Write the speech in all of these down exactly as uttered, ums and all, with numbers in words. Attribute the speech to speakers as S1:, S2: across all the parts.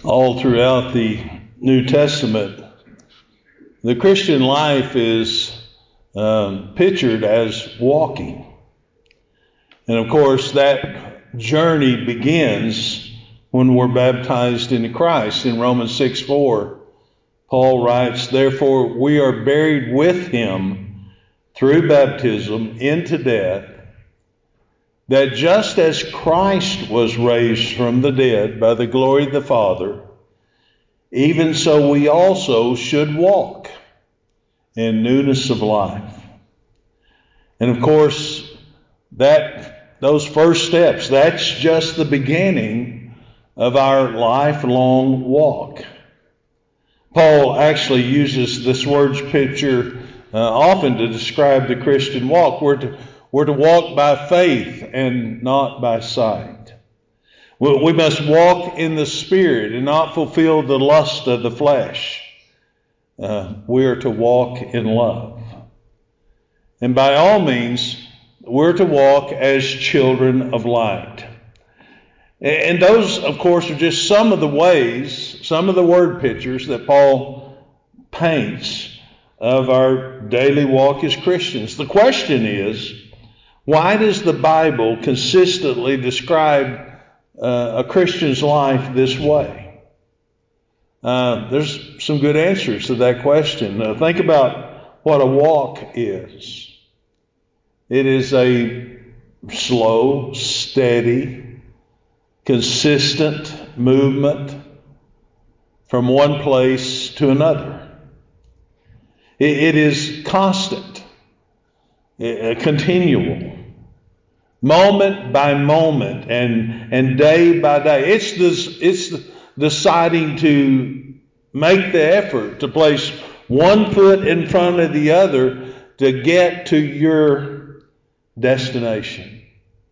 S1: all throughout the New Testament, the Christian life is um, pictured as walking. And of course, that journey begins when we're baptized into Christ. In Romans six four, Paul writes, "Therefore we are buried with him through baptism into death, that just as Christ was raised from the dead by the glory of the Father, even so we also should walk in newness of life." And of course, that those first steps, that's just the beginning of our lifelong walk. Paul actually uses this word picture uh, often to describe the Christian walk. We're to, we're to walk by faith and not by sight. We, we must walk in the Spirit and not fulfill the lust of the flesh. Uh, we are to walk in love. And by all means, we're to walk as children of light. And those, of course, are just some of the ways, some of the word pictures that Paul paints of our daily walk as Christians. The question is, why does the Bible consistently describe uh, a Christian's life this way? Uh, there's some good answers to that question. Uh, think about what a walk is. It is a slow, steady, consistent movement from one place to another. It, it is constant, it, continual, moment by moment, and and day by day. It's this. It's deciding to make the effort to place one foot in front of the other to get to your destination.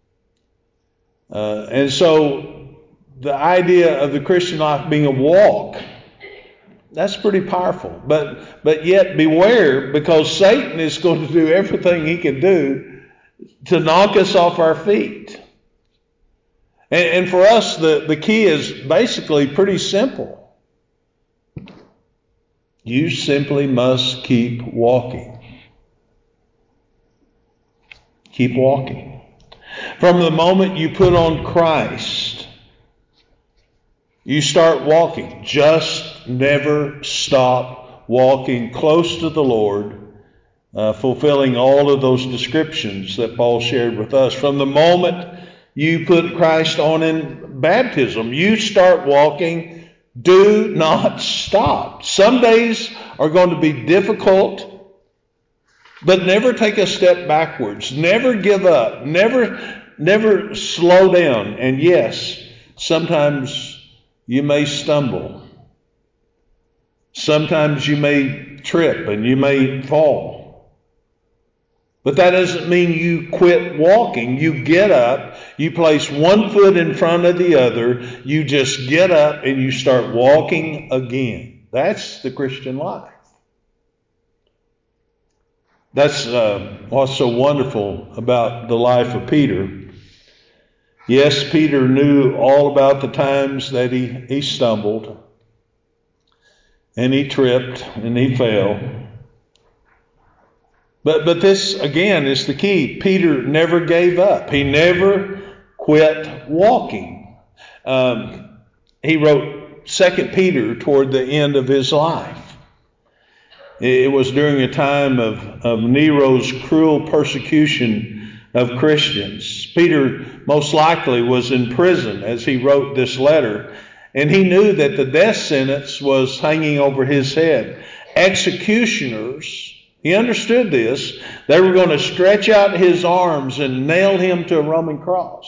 S1: Uh, and so the idea of the Christian life being a walk, that's pretty powerful. But but yet beware, because Satan is going to do everything he can do to knock us off our feet. And, and for us, the, the key is basically pretty simple. You simply must keep walking. Keep walking. From the moment you put on Christ, you start walking. Just never stop walking close to the Lord, uh, fulfilling all of those descriptions that Paul shared with us. From the moment you put Christ on in baptism, you start walking. Do not stop. Some days are going to be difficult, but never take a step backwards. Never give up. Never, never slow down. And yes, sometimes you may stumble. Sometimes you may trip and you may fall. But that doesn't mean you quit walking. You get up. You place one foot in front of the other. You just get up and you start walking again. That's the Christian life. That's uh, what's so wonderful about the life of Peter. Yes, Peter knew all about the times that he, he stumbled and he tripped and he fell. But, but this, again, is the key. Peter never gave up. He never quit walking. Um, he wrote Second Peter toward the end of his life. It was during a time of, of Nero's cruel persecution of Christians. Peter most likely was in prison as he wrote this letter, and he knew that the death sentence was hanging over his head. Executioners, he understood this, they were going to stretch out his arms and nail him to a Roman cross.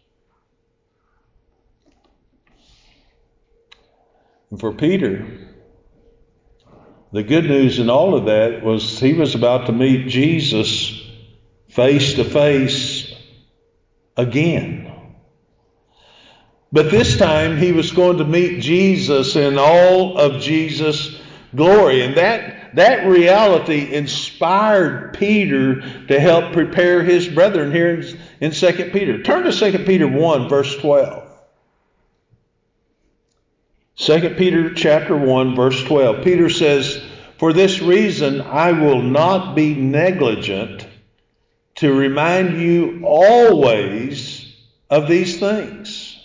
S1: And for Peter, the good news in all of that was he was about to meet Jesus face to face again. But this time he was going to meet Jesus in all of Jesus' glory. And that, that reality inspired Peter to help prepare his brethren here in, in Second Peter. Turn to Second Peter one, verse twelve. Second Peter chapter one, verse twelve. Peter says, "For this reason I will not be negligent to remind you always of these things,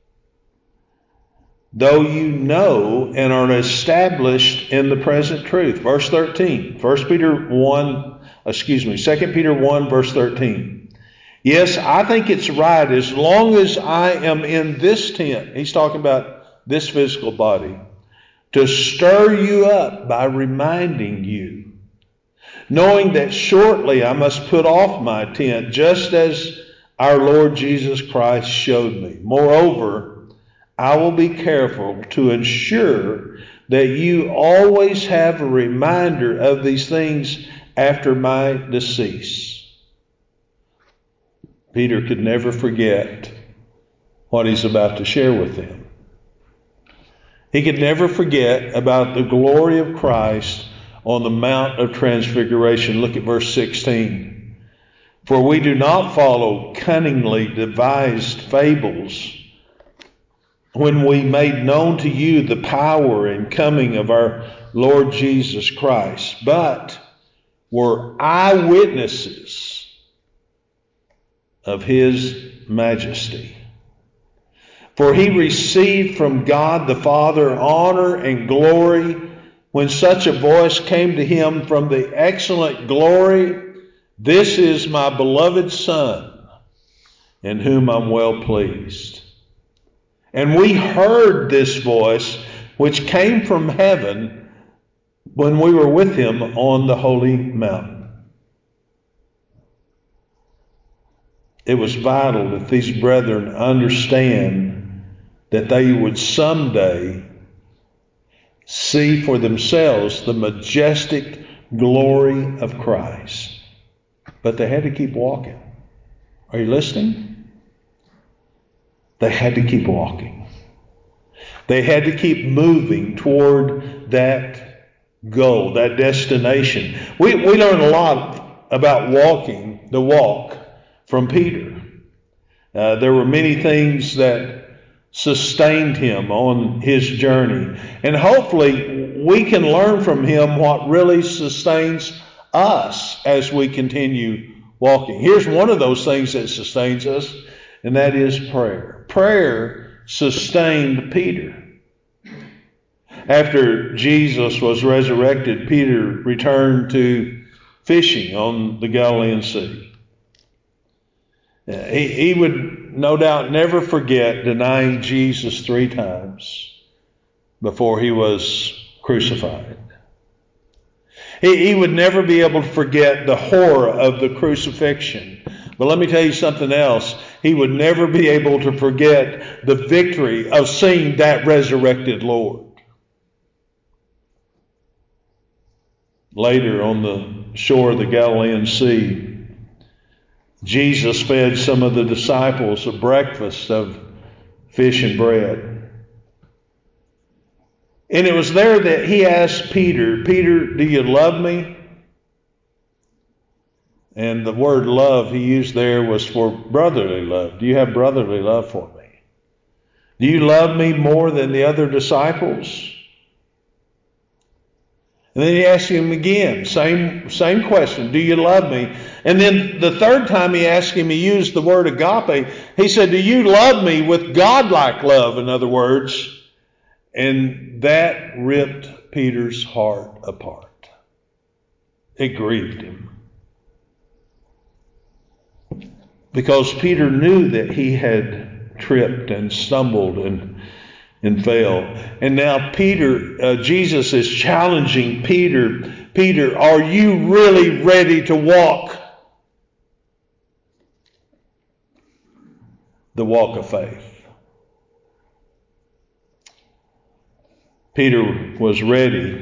S1: though you know and are established in the present truth." Verse thirteen. First Peter one, excuse me, Second Peter one, verse thirteen. "Yes, I think it's right as long as I am in this tent," he's talking about this physical body, "to stir you up by reminding you, knowing that shortly I must put off my tent, just as our Lord Jesus Christ showed me. Moreover, I will be careful to ensure that you always have a reminder of these things after my decease." Peter could never forget what he's about to share with them. He could never forget about the glory of Christ on the Mount of Transfiguration. Look at verse sixteen. "For we do not follow cunningly devised fables when we made known to you the power and coming of our Lord Jesus Christ, but were eyewitnesses of his majesty. For he received from God the Father honor and glory when such a voice came to him from the excellent glory, 'This is my beloved Son, in whom I'm well pleased.' And we heard this voice which came from heaven when we were with him on the holy mountain." It was vital that these brethren understand that they would someday see for themselves the majestic glory of Christ. But they had to keep walking. Are you listening? They had to keep walking. They had to keep moving toward that goal, that destination. We, we learn a lot about walking the walk from Peter. Uh, there were many things that sustained him on his journey. And hopefully we can learn from him what really sustains us as we continue walking. Here's one of those things that sustains us, and that is prayer. Prayer sustained Peter. After Jesus was resurrected, Peter returned to fishing on the Galilean Sea. He, he would no doubt never forget denying Jesus three times before he was crucified. He, he would never be able to forget the horror of the crucifixion. But let me tell you something else. He would never be able to forget the victory of seeing that resurrected Lord. Later on the shore of the Galilean Sea, Jesus fed some of the disciples a breakfast of fish and bread. And it was there that he asked Peter, "Peter, do you love me?" And the word love he used there was for brotherly love. Do you have brotherly love for me? Do you love me more than the other disciples? And then he asked him again, same, same question, "Do you love me?" And then the third time he asked him, he used the word agape. He said, "Do you love me with God-like love?" In other words. And that ripped Peter's heart apart. It grieved him. Because Peter knew that he had tripped and stumbled and and failed. And now Peter, uh, Jesus is challenging Peter. "Peter, are you really ready to walk the walk of faith?" Peter was ready.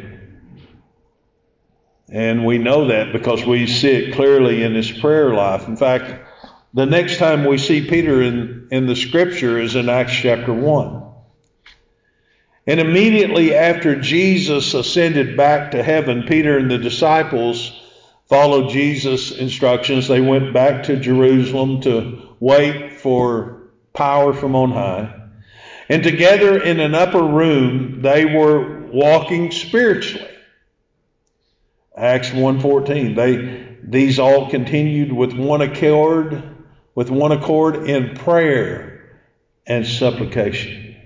S1: And we know that because we see it clearly in his prayer life. In fact, the next time we see Peter in, in the scripture is in Acts chapter one. And immediately after Jesus ascended back to heaven, Peter and the disciples followed Jesus' instructions. They went back to Jerusalem to wait for power from on high. And together in an upper room, they were walking spiritually. Acts one fourteen. They these all continued with one accord, with one accord in prayer and supplication.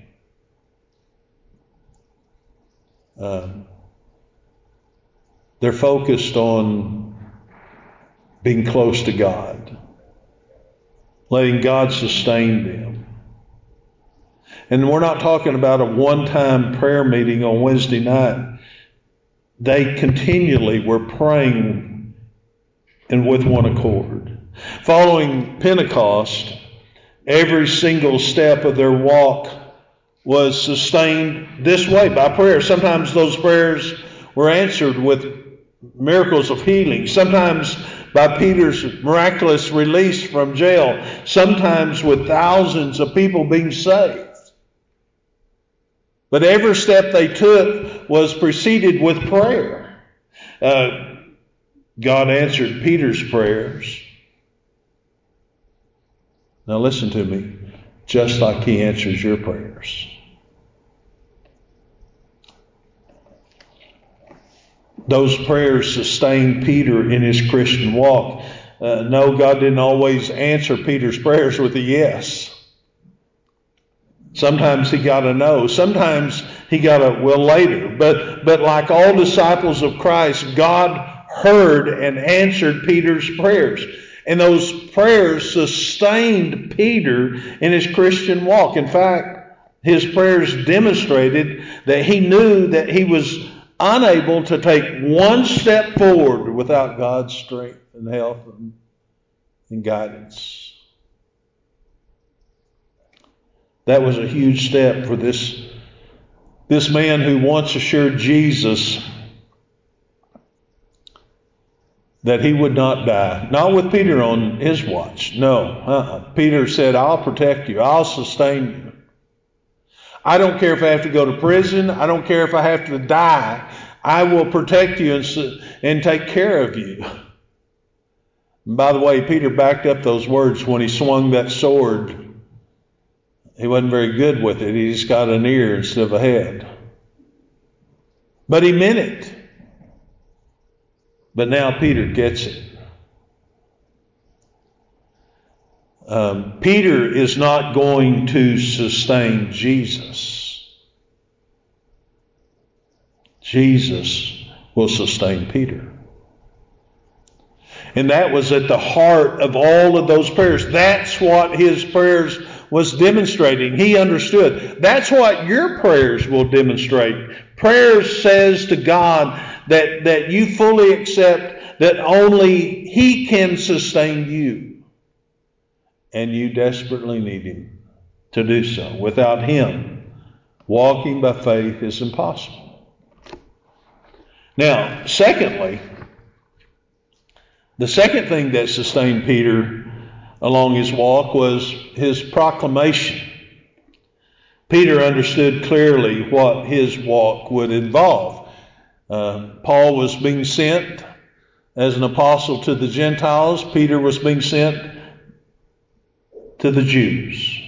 S1: Um, they're focused on being close to God, letting God sustain them. And we're not talking about a one-time prayer meeting on Wednesday night. They continually were praying and with one accord. Following Pentecost, every single step of their walk was sustained this way by prayer. Sometimes those prayers were answered with miracles of healing. Sometimes by Peter's miraculous release from jail. Sometimes with thousands of people being saved. But every step they took was preceded with prayer. Uh, God answered Peter's prayers. Now listen to me, just like He answers your prayers. Those prayers sustained Peter in his Christian walk. Uh, no, God didn't always answer Peter's prayers with a yes. Sometimes he got a no. Sometimes he got a well later. But, but like all disciples of Christ, God heard and answered Peter's prayers. And those prayers sustained Peter in his Christian walk. In fact, his prayers demonstrated that he knew that he was unable to take one step forward without God's strength and help and, and guidance. That was a huge step for this, this man who once assured Jesus that he would not die. Not with Peter on his watch. No. Uh-uh. Peter said, I'll protect you. I'll sustain you. I don't care if I have to go to prison. I don't care if I have to die. I will protect you and, and take care of you. And by the way, Peter backed up those words when he swung that sword. He wasn't very good with it. He just got an ear instead of a head. But he meant it. But now Peter gets it. Um, Peter is not going to sustain Jesus. Jesus will sustain Peter. And that was at the heart of all of those prayers. That's what his prayers was demonstrating. He understood. That's what your prayers will demonstrate. Prayer says to God that, that you fully accept that only He can sustain you. And you desperately need Him to do so. Without Him, walking by faith is impossible. Now, secondly, the second thing that sustained Peter along his walk was his proclamation. Peter understood clearly what his walk would involve. Uh, Paul was being sent as an apostle to the Gentiles. Peter was being sent to the Jews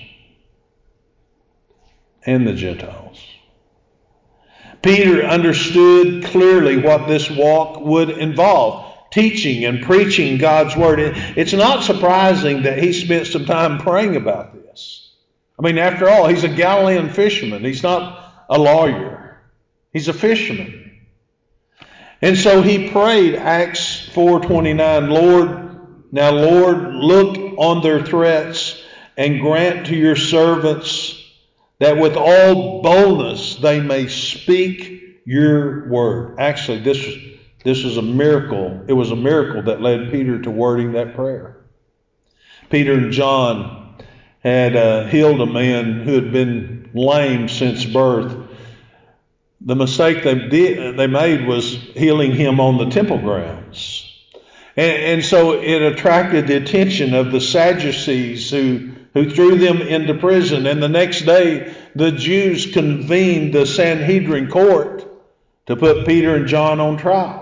S1: and the Gentiles. Peter understood clearly what this walk would involve. Teaching and preaching God's Word. It's not surprising that he spent some time praying about this. I mean, after all, he's a Galilean fisherman. He's not a lawyer. He's a fisherman. And so he prayed, Acts four twenty-nine, Lord, now Lord, look on their threats and grant to your servants that with all boldness they may speak your word. Actually, this was This was a miracle. It was a miracle that led Peter to wording that prayer. Peter and John had uh, healed a man who had been lame since birth. The mistake they did, they made was healing him on the temple grounds. And, and so it attracted the attention of the Sadducees who, who threw them into prison. And the next day, the Jews convened the Sanhedrin court to put Peter and John on trial.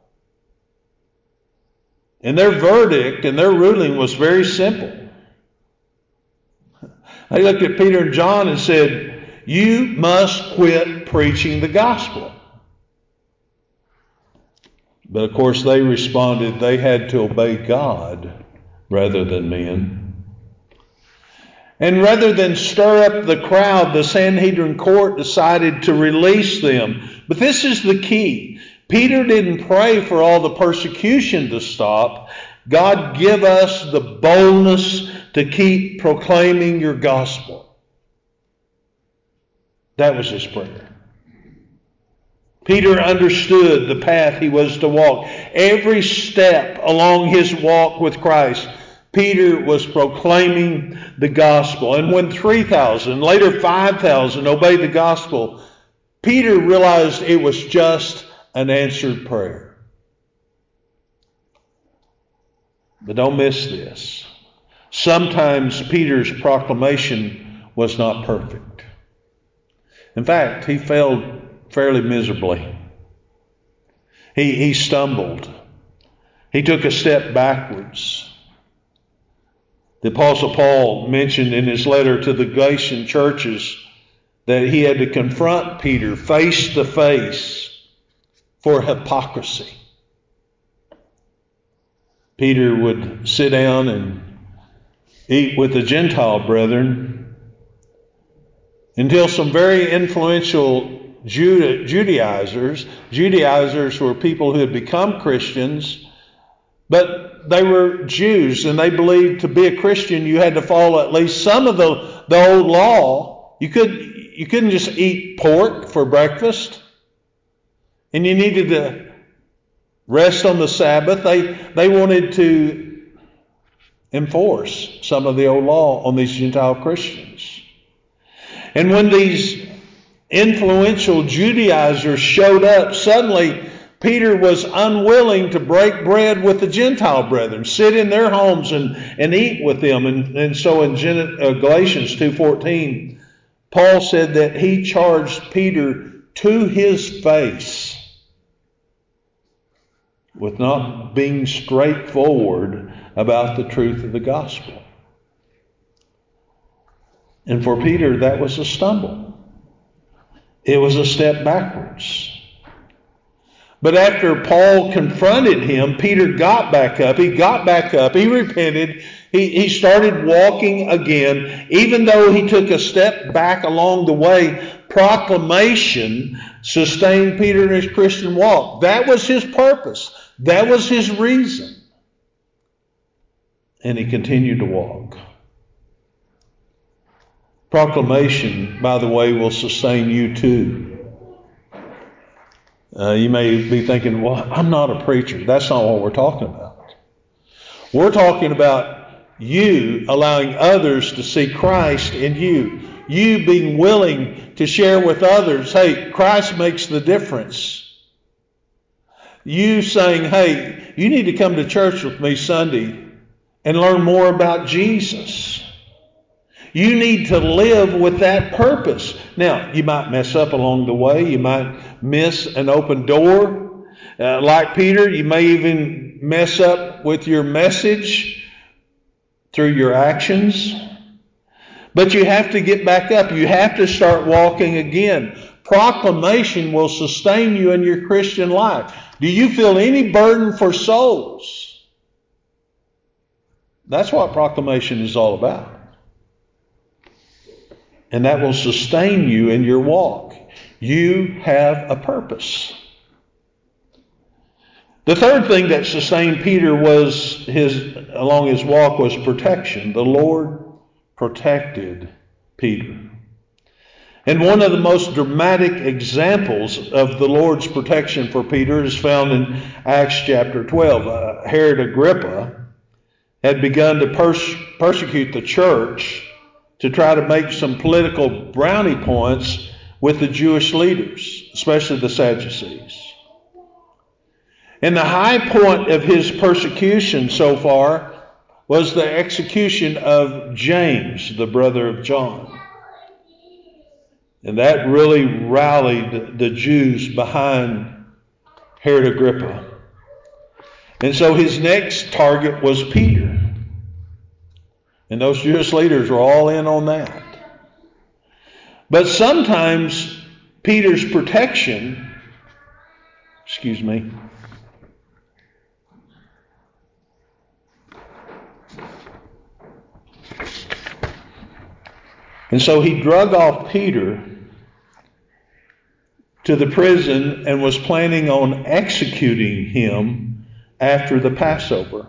S1: And their verdict and their ruling was very simple. They looked at Peter and John and said, you must quit preaching the gospel. But of course they responded they had to obey God rather than men. And rather than stir up the crowd, the Sanhedrin court decided to release them. But this is the key. Peter didn't pray for all the persecution to stop. God, give us the boldness to keep proclaiming your gospel. That was his prayer. Peter understood the path he was to walk. Every step along his walk with Christ, Peter was proclaiming the gospel. And when three thousand, later five thousand obeyed the gospel, Peter realized it was just an answered prayer. But don't miss this. Sometimes Peter's proclamation was not perfect. In fact, he failed fairly miserably. He, he stumbled. He took a step backwards. The Apostle Paul mentioned in his letter to the Galatian churches that he had to confront Peter face to face for hypocrisy. Peter would sit down and eat with the Gentile brethren until some very influential Judaizers, Judaizers were people who had become Christians, but they were Jews, and they believed to be a Christian you had to follow at least some of the, the old law. You could you couldn't just eat pork for breakfast, and you needed to rest on the Sabbath. They they wanted to enforce some of the old law on these Gentile Christians. And when these influential Judaizers showed up, suddenly Peter was unwilling to break bread with the Gentile brethren, sit in their homes and, and eat with them. And, and so in Gen- uh, Galatians two fourteen, Paul said that he charged Peter to his face with not being straightforward about the truth of the gospel. And for Peter, that was a stumble. It was a step backwards. But after Paul confronted him, Peter got back up. He got back up. He repented. He, he started walking again. Even though he took a step back along the way, proclamation sustained Peter in his Christian walk. That was his purpose. That was his reason. And he continued to walk. Proclamation, by the way, will sustain you too. Uh, you may be thinking, well, I'm not a preacher. That's not what we're talking about. We're talking about you allowing others to see Christ in you. You being willing to share with others, hey, Christ makes the difference. You saying, hey, you need to come to church with me Sunday and learn more about Jesus. You need to live with that purpose. Now, you might mess up along the way. You might miss an open door. Uh, like Peter, you may even mess up with your message through your actions. But you have to get back up. You have to start walking again. Proclamation will sustain you in your Christian life. Do you feel any burden for souls? That's what proclamation is all about. And that will sustain you in your walk. You have a purpose. The third thing that sustained Peter was his along his walk was protection. The Lord protected Peter. And one of the most dramatic examples of the Lord's protection for Peter is found in Acts chapter twelve. Uh, Herod Agrippa had begun to pers- persecute the church to try to make some political brownie points with the Jewish leaders, especially the Sadducees. And the high point of his persecution so far was the execution of James, the brother of John. And that really rallied the Jews behind Herod Agrippa. And so his next target was Peter. And those Jewish leaders were all in on that. But sometimes Peter's protection, excuse me, and so he drug off Peter to the prison and was planning on executing him after the Passover.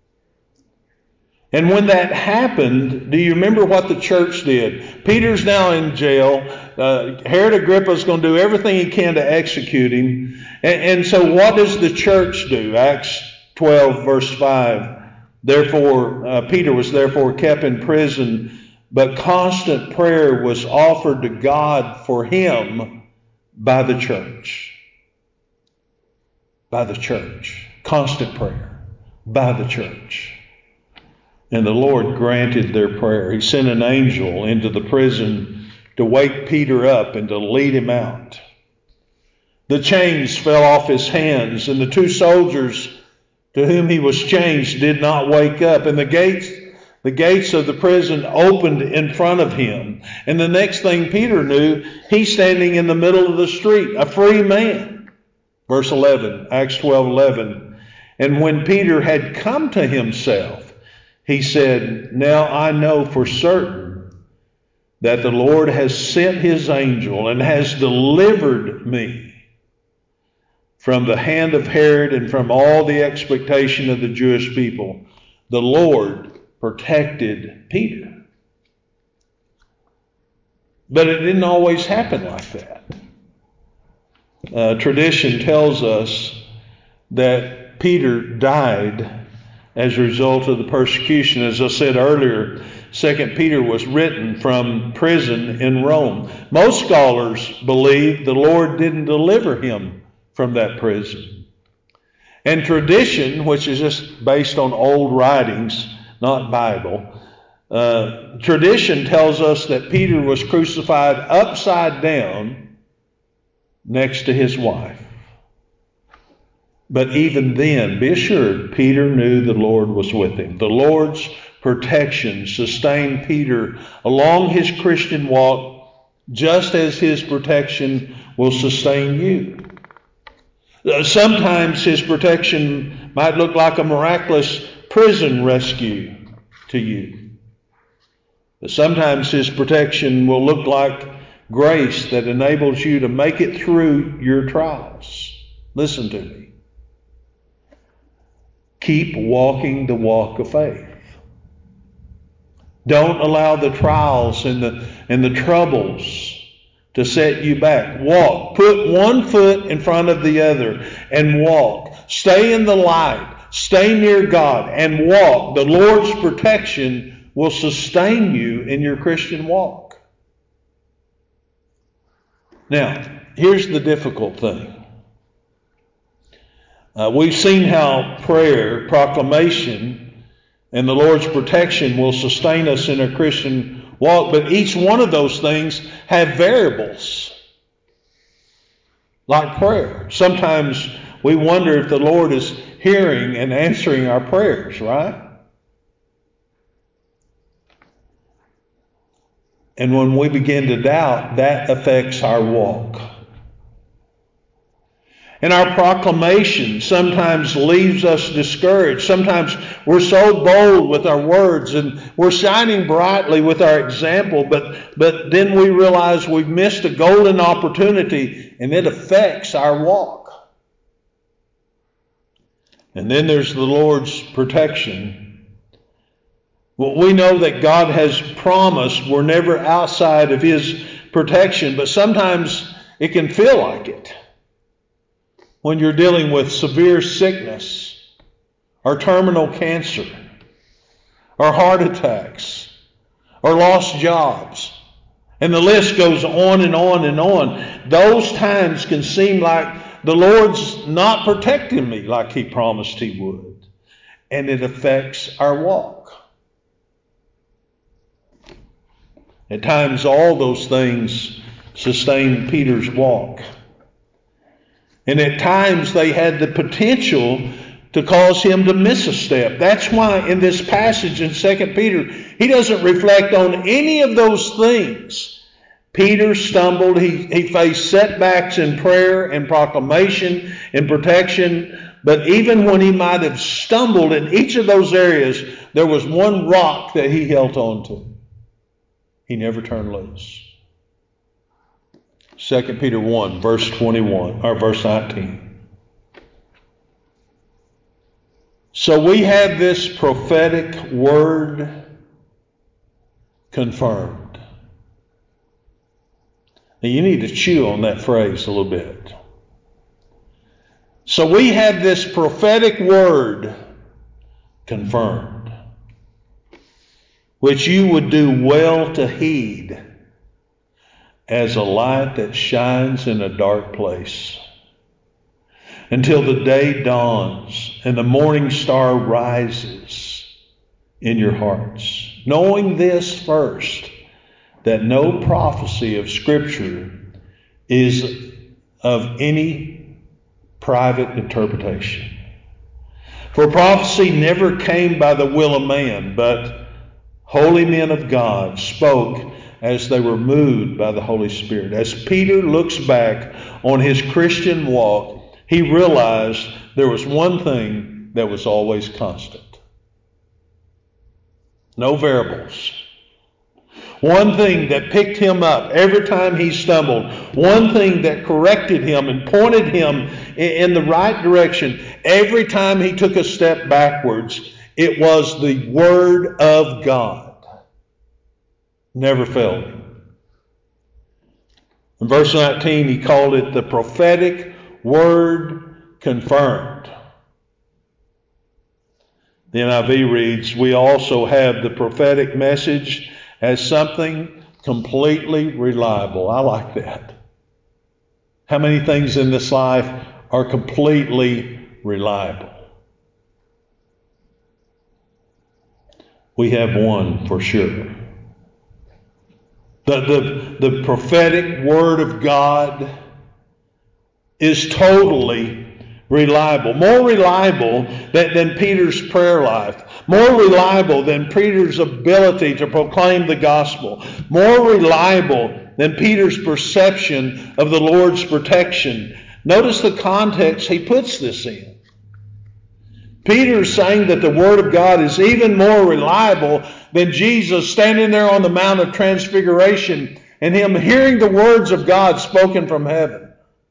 S1: And when that happened, do you remember what the church did? Peter's now in jail. Uh, Herod Agrippa is going to do everything he can to execute him. And, and so what does the church do? Acts twelve, verse five. Therefore, uh, Peter was therefore kept in prison, but constant prayer was offered to God for him by the church. By the church. Constant prayer. By the church. And the Lord granted their prayer. He sent an angel into the prison to wake Peter up and to lead him out. The chains fell off his hands, and the two soldiers to whom he was chained did not wake up. And the gates, the gates of the prison opened in front of him. And the next thing Peter knew, he's standing in the middle of the street, a free man. Verse eleven, Acts twelve eleven. And when Peter had come to himself, he said, now I know for certain that the Lord has sent his angel and has delivered me from the hand of Herod and from all the expectation of the Jewish people. The Lord protected Peter. But it didn't always happen like that. Uh, tradition tells us that Peter died as a result of the persecution. As I said earlier, Second Peter was written from prison in Rome. Most scholars believe the Lord didn't deliver him from that prison. And tradition, which is just based on old writings, not Bible, uh, tradition tells us that Peter was crucified upside down next to his wife. But even then, be assured, Peter knew the Lord was with him. The Lord's protection sustained Peter along his Christian walk, just as his protection will sustain you. Sometimes his protection might look like a miraculous prison rescue to you. But sometimes his protection will look like grace that enables you to make it through your trials. Listen to me. Keep walking the walk of faith. Don't allow the trials and the and the troubles to set you back. Walk. Put one foot in front of the other and walk. Stay in the light. Stay near God and walk. The Lord's protection will sustain you in your Christian walk. Now, here's the difficult thing. Uh, we've seen how prayer, proclamation, and the Lord's protection will sustain us in our Christian walk, but each one of those things have variables, like prayer. Sometimes we wonder if the Lord is hearing and answering our prayers, right? And when we begin to doubt, that affects our walk. And our proclamation sometimes leaves us discouraged. Sometimes we're so bold with our words and we're shining brightly with our example, but, but then we realize we've missed a golden opportunity and it affects our walk. And then there's the Lord's protection. Well, we know that God has promised we're never outside of his protection, but sometimes it can feel like it. When you're dealing with severe sickness or terminal cancer or heart attacks or lost jobs, and the list goes on and on and on, those times can seem like the Lord's not protecting me like he promised he would. And it affects our walk. At times, all those things sustained Peter's walk. And at times they had the potential to cause him to miss a step. That's why in this passage in Second Peter, he doesn't reflect on any of those things Peter stumbled. He, he faced setbacks in prayer and proclamation and protection. But even when he might have stumbled in each of those areas, there was one rock that he held on to. He never turned loose. Second Peter one, verse twenty-one, or verse nineteen. So we have this prophetic word confirmed. Now you need to chew on that phrase a little bit. So we have this prophetic word confirmed, which you would do well to heed as a light that shines in a dark place, until the day dawns and the morning star rises in your hearts. Knowing this first, that no prophecy of Scripture is of any private interpretation. For prophecy never came by the will of man, but holy men of God spoke as they were moved by the Holy Spirit. As Peter looks back on his Christian walk, he realized there was one thing that was always constant. No variables. One thing that picked him up every time he stumbled. One thing that corrected him and pointed him in the right direction every time he took a step backwards. It was the Word of God. Never failed him. In verse nineteen, he called it the prophetic word confirmed. The N I V reads, we also have the prophetic message as something completely reliable. I like that. How many things in this life are completely reliable? We have one for sure. The, the, the prophetic word of God is totally reliable. More reliable than, than Peter's prayer life. More reliable than Peter's ability to proclaim the gospel. More reliable than Peter's perception of the Lord's protection. Notice the context he puts this in. Peter is saying that the Word of God is even more reliable than Jesus standing there on the Mount of Transfiguration and him hearing the words of God spoken from heaven.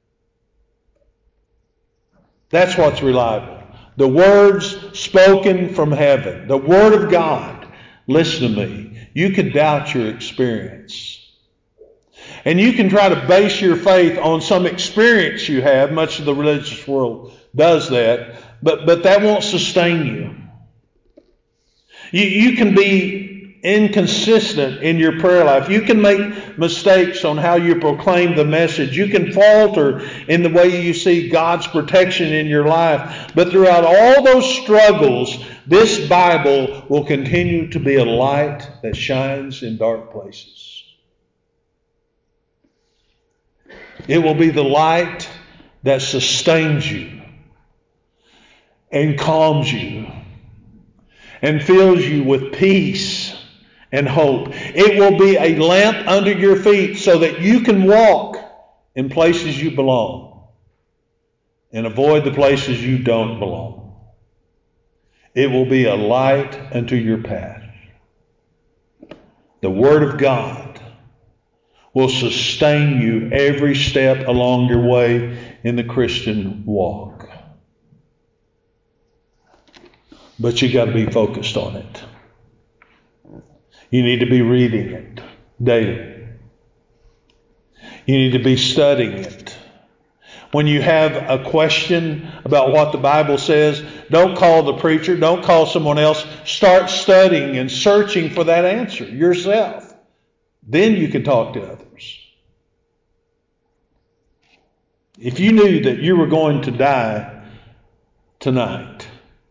S1: That's what's reliable. The words spoken from heaven. The Word of God. Listen to me. You can doubt your experience. And you can try to base your faith on some experience you have. Much of the religious world does that. But, but that won't sustain you. you. You can be inconsistent in your prayer life. You can make mistakes on how you proclaim the message. You can falter in the way you see God's protection in your life. But throughout all those struggles, this Bible will continue to be a light that shines in dark places. It will be the light that sustains you and calms you and fills you with peace and hope. It will be a lamp under your feet so that you can walk in places you belong and avoid the places you don't belong. It will be a light unto your path. The Word of God will sustain you every step along your way in the Christian walk. But you got to be focused on it. You need to be reading it daily. You need to be studying it. When you have a question about what the Bible says, don't call the preacher, don't call someone else. Start studying and searching for that answer yourself. Then you can talk to others. If you knew that you were going to die tonight,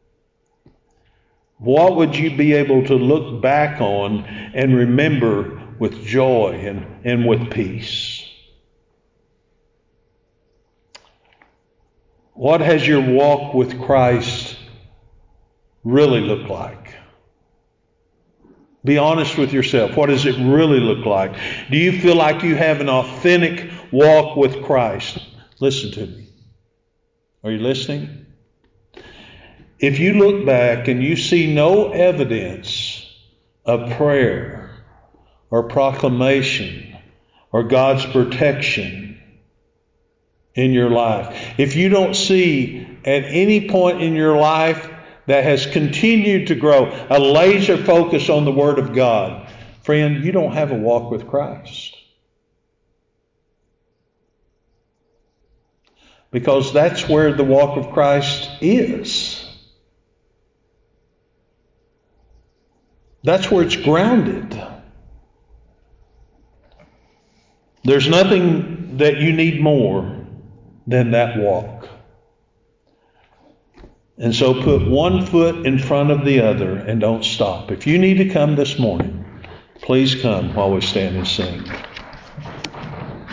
S1: what would you be able to look back on and remember with joy and, and with peace? What has your walk with Christ really looked like? Be honest with yourself. What does it really look like? Do you feel like you have an authentic walk with Christ? Listen to me. Are you listening? If you look back and you see no evidence of prayer or proclamation or God's protection in your life, if you don't see at any point in your life that has continued to grow a laser focus on the Word of God, friend, you don't have a walk with Christ. Because that's where the walk of Christ is. That's where it's grounded. There's nothing that you need more than that walk. And so put one foot in front of the other and don't stop. If you need to come this morning, please come while we stand and sing.